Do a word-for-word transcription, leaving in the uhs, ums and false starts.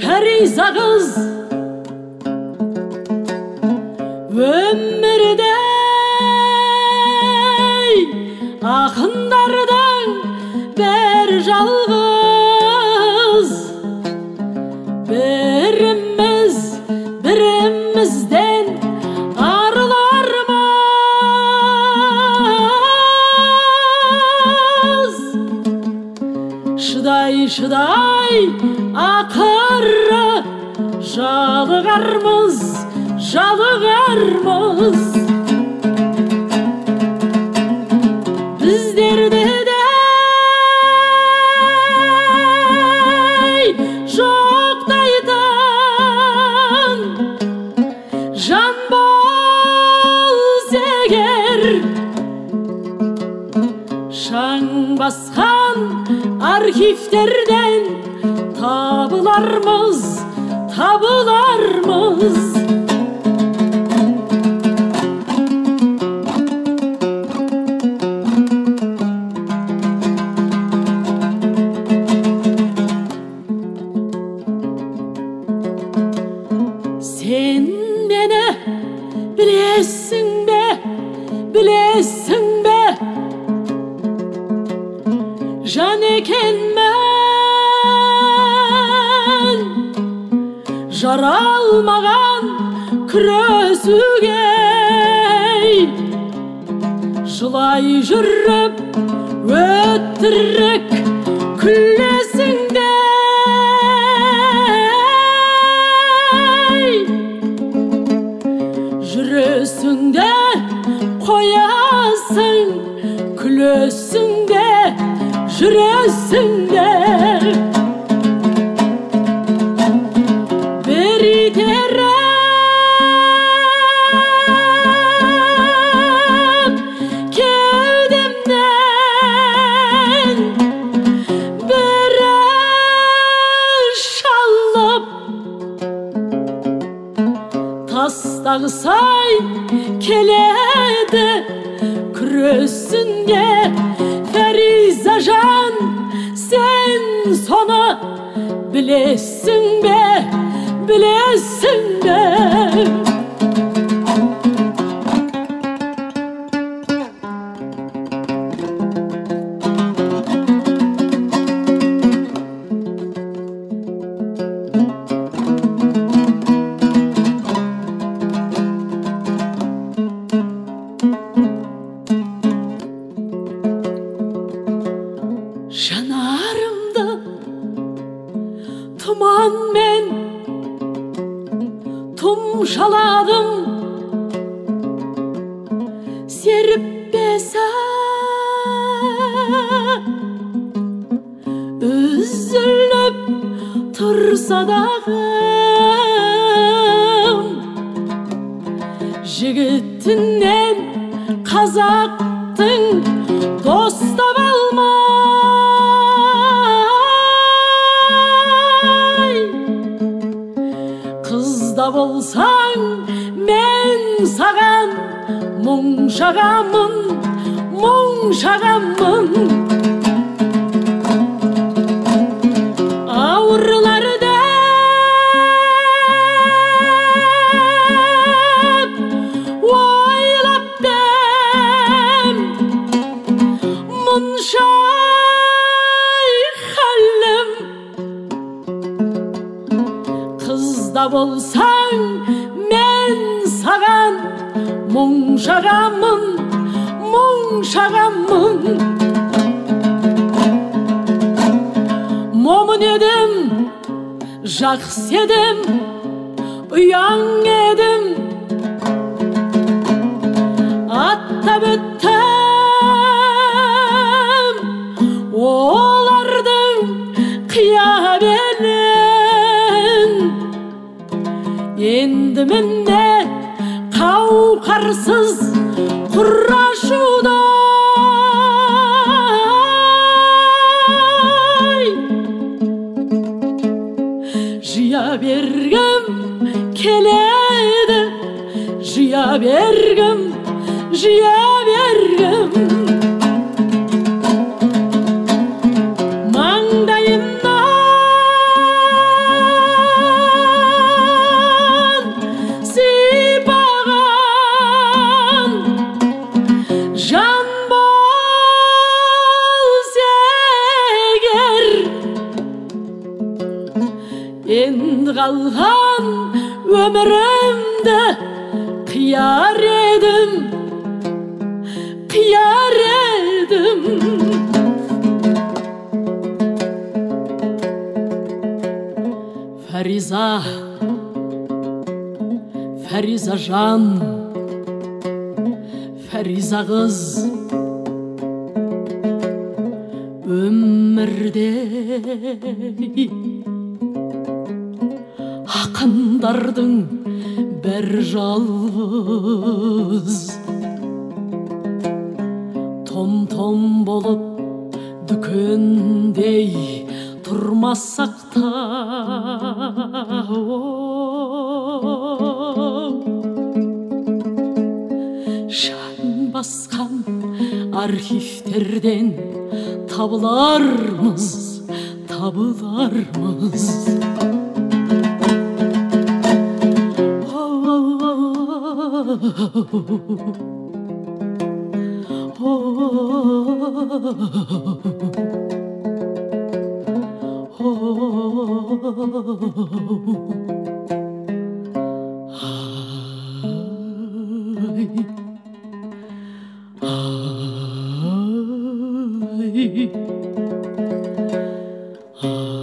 Fəriza qız ömürdə ақындардан бір жалғыз біріміз бірімізден арылармыз. Шыдай шыдай ақыры жалығармыз, жалығармыз. Біздерде де жоқтайтын жан болса егер, шаң басқан архивтерден табылармыз, табылармыз. Сен мені білесің бе, білесің бе, жан екенмін жаралмаған күресуге. Жылай жүріп өтірік күлесің де, жүресің де қоясың, күлесің де жүресің де. бір итеріп кеудемнен, бірі шалып тастағысай келеді күресінге. Фәриза жан, сен соны білесің бе, білесің бе? Жанарымды тұманмен тұмшаладым, серіппесі үзіліп тұрса дағы, жігітінен қазақтың достап алмай. Қызда болсаң мен саған мұң шағамын, мұң шағамын. Ауырларды ойлап бәм, мұнша халім. Қызда болсаң мен саған мұң шағамын, мұң шағамын. Момын едім, жақсы едім, ұяң едім, аттап өттім олардың қиябелін. Енді міне қауқарсыз құрашуда жия бергім келеді, жия бергім, жия бергім. Маңдайымнан Сен қалған өмірімді қияр едім, қияр едім. Фариза, Фариза жан, Фариза қыз, өмірде ақындардың бір жалғыз. Том-том болып дүкендей тұрмасақ та, жан басқан архивтерден табылармыз, табылармыз. Ah